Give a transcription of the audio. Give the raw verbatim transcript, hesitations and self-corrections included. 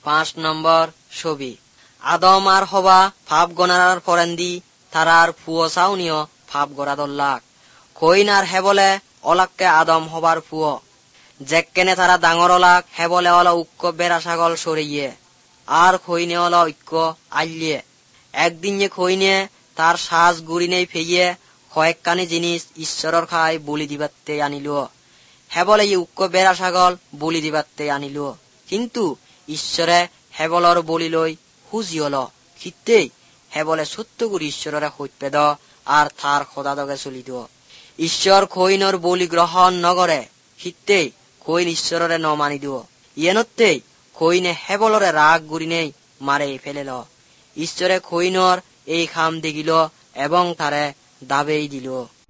পাঁচ নম্বৰ ছবি আদম আর হবা ফাপ গণার পরেন্দি তারার ফুয় চাউনিও ফাপ গড়া দল্লাক কইন আর হেবলে অলাককে আদম হবার ফুয় যেকেনে তারা ডাঙর অলাক হেবলে অলা উক্ক বেড়া ছাগল সরিয়ে আর খইনে অলা ঐক্য আইলিয়ে একদিন যে খইনে তার সাজ গুড়ি নেই ফেইয়ে কয়েকখানি জিনিস ঈশ্বরের খাই বলি দিবাতে আনিল হেবলে ই উক্ক বেড়া ছাগল বলি দিবাতে আনিল কিন্তু ঈশ্বরে হেবলর বলি লই হুজিয়ল খিতেই হেবলে সত্য গুড়ি ঈশ্বরের হইপেদ আর তার খোদাদকে চলিদ ঈশ্বর খইনর বলি গ্রহণ নগরে খিতেই খইন ঈশ্বরের ন মানি দিও ইয়েনতেই খইনে হেবলরে রাগ গুড়ি নেই মারে ফেলেল ঈশ্বরে খইনর এই খাম দেখিল এবং তারে দাবেই দিল।